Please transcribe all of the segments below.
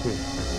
warten.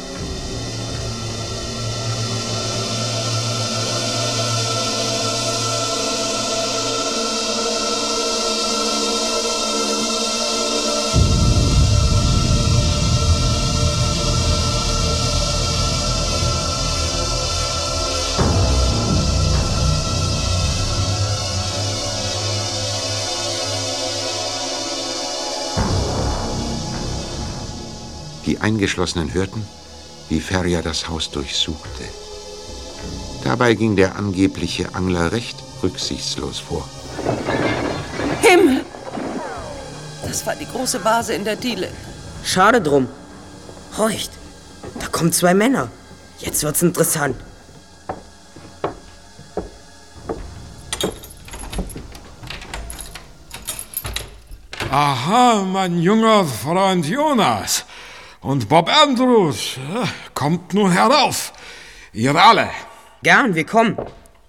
Die Eingeschlossenen hörten, wie Ferrier das Haus durchsuchte. Dabei ging der angebliche Angler recht rücksichtslos vor. Himmel! Das war die große Vase in der Diele. Schade drum. Horcht, da kommen 2 Männer. Jetzt wird's interessant. Aha, mein junger Freund Jonas. Und Bob Andrews, kommt nur herauf. Ihr alle. Gern, wir kommen.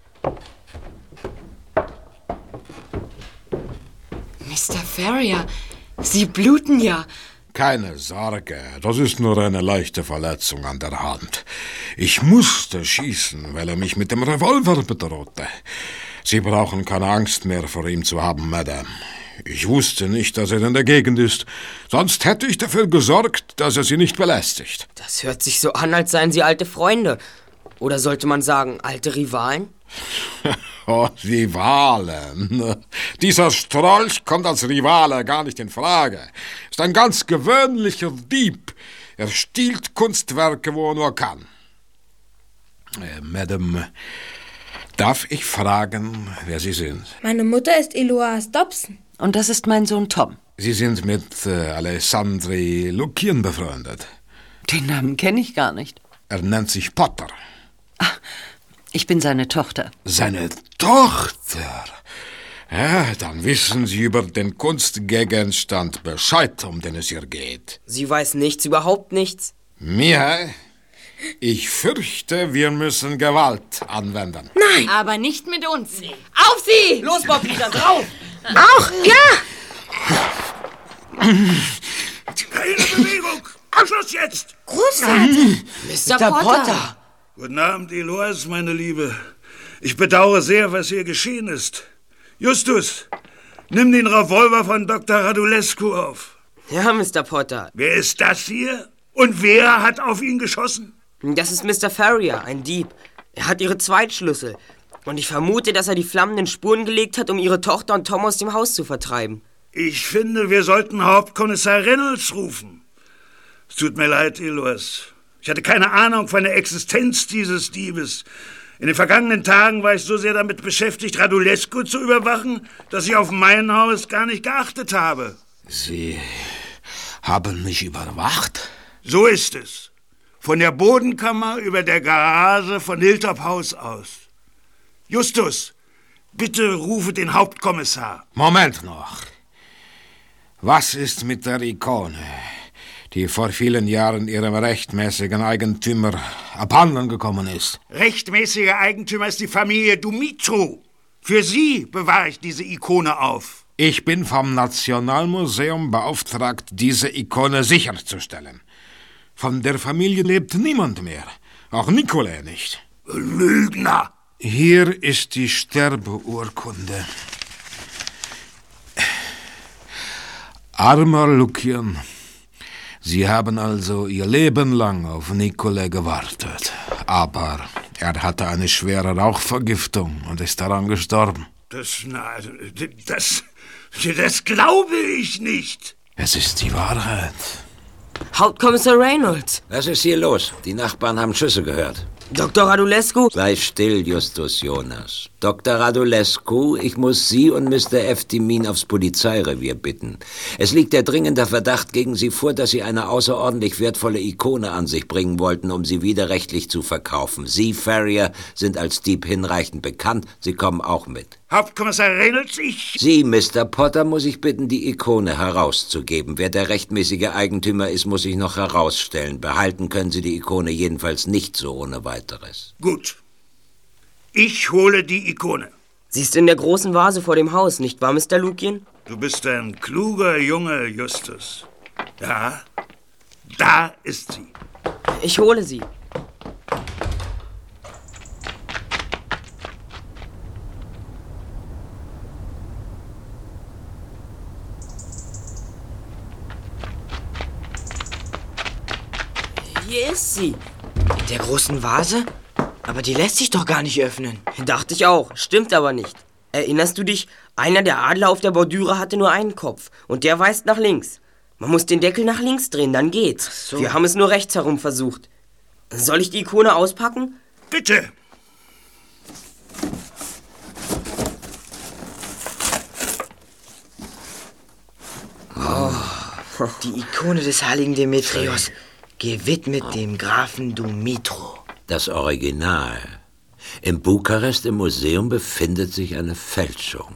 Mr. Ferrier, Sie bluten ja. Keine Sorge, das ist nur eine leichte Verletzung an der Hand. Ich musste schießen, weil er mich mit dem Revolver bedrohte. Sie brauchen keine Angst mehr vor ihm zu haben, Madame. Ich wusste nicht, dass er in der Gegend ist. Sonst hätte ich dafür gesorgt, dass er Sie nicht belästigt. Das hört sich so an, als seien Sie alte Freunde. Oder sollte man sagen, alte Rivalen? Oh, Rivalen. Dieser Strolch kommt als Rivale gar nicht in Frage. Ist ein ganz gewöhnlicher Dieb. Er stiehlt Kunstwerke, wo er nur kann. Madame, darf ich fragen, wer Sie sind? Meine Mutter ist Eloise Dobson. Und das ist mein Sohn Tom. Sie sind mit Alessandri Lukian befreundet. Den Namen kenne ich gar nicht. Er nennt sich Potter. Ach, ich bin seine Tochter. Seine Tochter? Ja, dann wissen Sie über den Kunstgegenstand Bescheid, um den es hier geht. Sie weiß nichts, überhaupt nichts. Mir? Ich fürchte, wir müssen Gewalt anwenden. Nein! Aber nicht mit uns. Auf Sie! Los, Bob, wieder drauf! Auch, ja! Keine Bewegung! Schluss jetzt! Großvater! Mr. Potter! Guten Abend, Eloise, meine Liebe. Ich bedauere sehr, was hier geschehen ist. Justus, nimm den Revolver von Dr. Radulescu auf. Ja, Mr. Potter. Wer ist das hier? Und wer hat auf ihn geschossen? Das ist Mr. Ferrier, ein Dieb. Er hat ihre Zweitschlüssel. Und ich vermute, dass er die flammenden Spuren gelegt hat, um ihre Tochter und Tom aus dem Haus zu vertreiben. Ich finde, wir sollten Hauptkommissar Reynolds rufen. Es tut mir leid, Eloise. Ich hatte keine Ahnung von der Existenz dieses Diebes. In den vergangenen Tagen war ich so sehr damit beschäftigt, Radulescu zu überwachen, dass ich auf mein Haus gar nicht geachtet habe. Sie haben mich überwacht? So ist es. Von der Bodenkammer über der Garage von Hilltop House aus. Justus, bitte rufe den Hauptkommissar. Moment noch. Was ist mit der Ikone, die vor vielen Jahren ihrem rechtmäßigen Eigentümer abhanden gekommen ist? Rechtmäßiger Eigentümer ist die Familie Dumitru. Für sie bewahre ich diese Ikone auf. Ich bin vom Nationalmuseum beauftragt, diese Ikone sicherzustellen. Von der Familie lebt niemand mehr. Auch Nikolai nicht. Lügner! Hier ist die Sterbeurkunde. Armer Lukian, Sie haben also Ihr Leben lang auf Nikolai gewartet. Aber er hatte eine schwere Rauchvergiftung und ist daran gestorben. Das glaube ich nicht. Es ist die Wahrheit. Hauptkommissar Reynolds. Was ist hier los? Die Nachbarn haben Schüsse gehört. Dr. Radulescu. Sei still, Justus Jonas. Dr. Radulescu, ich muss Sie und Mr. Eftimin aufs Polizeirevier bitten. Es liegt der dringende Verdacht gegen Sie vor, dass Sie eine außerordentlich wertvolle Ikone an sich bringen wollten, um sie widerrechtlich zu verkaufen. Sie, Ferrier, sind als Dieb hinreichend bekannt. Sie kommen auch mit. Hauptkommissar Reynolds, ich... Sie, Mr. Potter, muss ich bitten, die Ikone herauszugeben. Wer der rechtmäßige Eigentümer ist, muss ich noch herausstellen. Behalten können Sie die Ikone jedenfalls nicht so ohne weiteres. Gut. Ich hole die Ikone. Sie ist in der großen Vase vor dem Haus, nicht wahr, Mr. Lukian? Du bist ein kluger Junge, Justus. Ja, da ist sie. Ich hole sie. Hier ist sie. In der großen Vase? Aber die lässt sich doch gar nicht öffnen. Dachte ich auch, stimmt aber nicht. Erinnerst du dich, einer der Adler auf der Bordüre hatte nur einen Kopf und der weist nach links. Man muss den Deckel nach links drehen, dann geht's. So. Wir haben es nur rechts herum versucht. Soll ich die Ikone auspacken? Bitte. Die Ikone des heiligen Demetrios, gewidmet dem Grafen Dumitru. Das Original. In Bukarest im Museum befindet sich eine Fälschung.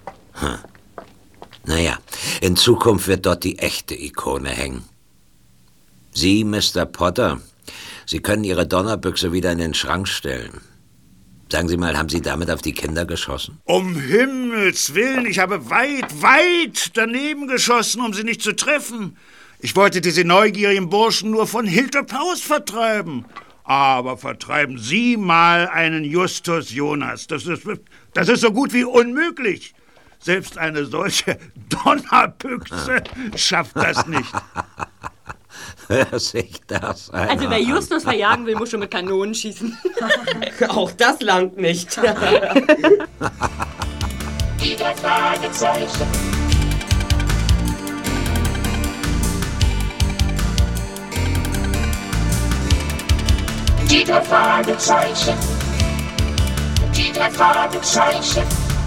Naja, in Zukunft wird dort die echte Ikone hängen. Sie, Mr. Potter, Sie können Ihre Donnerbüchse wieder in den Schrank stellen. Sagen Sie mal, haben Sie damit auf die Kinder geschossen? Um Himmels Willen, ich habe weit daneben geschossen, um sie nicht zu treffen. Ich wollte diese neugierigen Burschen nur von Hilterpaus vertreiben. Aber vertreiben Sie mal einen Justus Jonas. Das ist so gut wie unmöglich. Selbst eine solche Donnerbüchse schafft das nicht. Hör sich das an. Also wer Justus verjagen will, muss schon mit Kanonen schießen. Auch das langt nicht. Die drei Fragezeichen. Die drei Fragezeichen. Die drei Fragezeichen.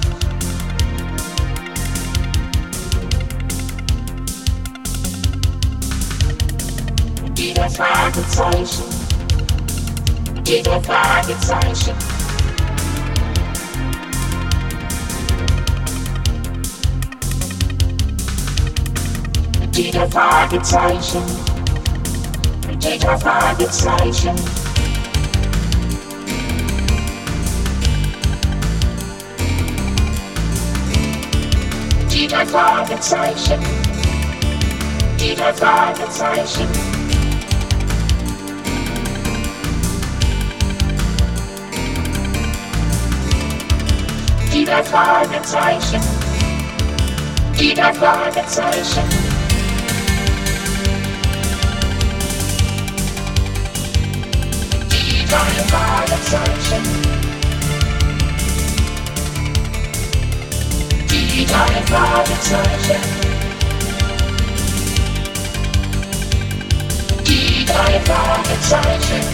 Die drei Fragezeichen. Die drei Fragezeichen. Die drei Fragezeichen. Die drei Fragezeichen. Die drei Fragezeichen. Die drei Fragezeichen. Die drei Fragezeichen. Die drei Fragezeichen. Die drei Fragezeichen. Die drei Fragezeichen. Die drei Fragezeichen.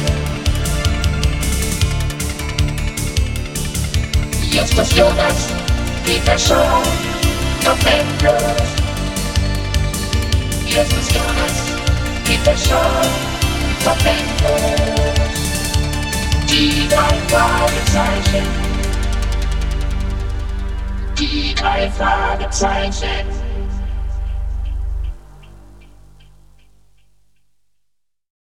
Jetzt ist Jonas, Peter Shaw, noch endlos. Jetzt ist Jonas, Peter Shaw, noch endlos. Die drei Fragezeichen. Die drei Fragezeichen.